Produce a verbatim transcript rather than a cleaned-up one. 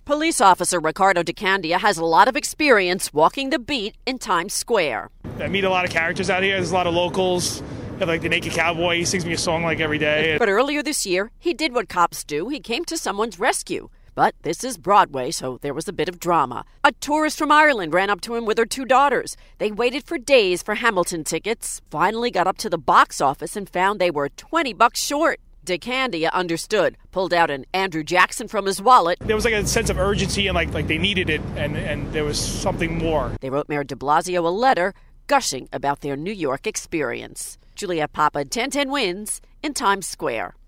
Police officer Ricardo DeCandia has a lot of experience walking the beat in Times Square. I meet a lot of characters out here. There's a lot of locals. You have, like, the Naked Cowboy. He sings me a song like every day. But earlier this year, he did what cops do. He came to someone's rescue. But this is Broadway, so there was a bit of drama. A tourist from Ireland ran up to him with her two daughters. They waited for days for Hamilton tickets, finally got up to the box office and found they were twenty bucks short. DeCandia understood, pulled out an Andrew Jackson from his wallet. There was like a sense of urgency and like like they needed it, and, and there was something more. They wrote Mayor de Blasio a letter gushing about their New York experience. Juliette Papa, ten ten Wins in Times Square.